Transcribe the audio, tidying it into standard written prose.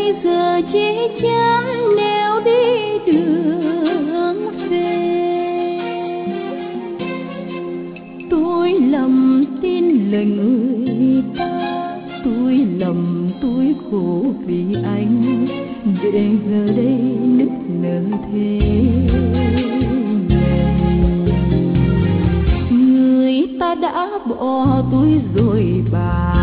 bây giờ chỉ chắn nếu đi đường về. Tôi lầm tin lời người ta, tôi lầm tôi khổ vì anh, để giờ đây nức nở thế này. Người ta đã bỏ tôi rồi bà,